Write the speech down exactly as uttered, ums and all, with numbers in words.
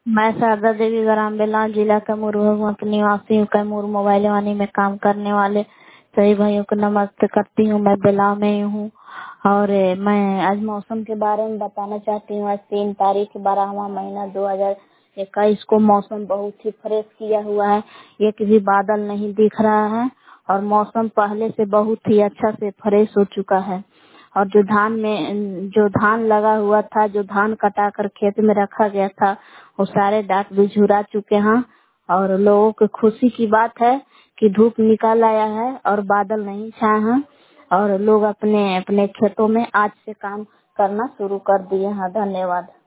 मैं शारदा देवी ग्राम बेला जिला कैमूर भगवान की निवासी हूँ। कैमूर मोबाइल वानी में काम करने वाले सभी भाइयों को नमस्ते करती हूँ। मैं बेला में हूँ और ए, मैं आज मौसम के बारे में बताना चाहती हूँ। आज तीन तारीख बारहवां महीना दो हजार इक्कीस को मौसम बहुत ही फ्रेश किया हुआ है। एक भी बादल नहीं दिख रहा है और मौसम पहले से बहुत ही अच्छा से फ्रेश हो चुका है। और जो धान में जो धान लगा हुआ था, जो धान कटा कर खेत में रखा गया था, वो सारे डाट भी झुरा चुके हैं। और लोगों को खुशी की बात है कि धूप निकल आया है और बादल नहीं छाए हैं और लोग अपने अपने खेतों में आज से काम करना शुरू कर दिए हैं। धन्यवाद।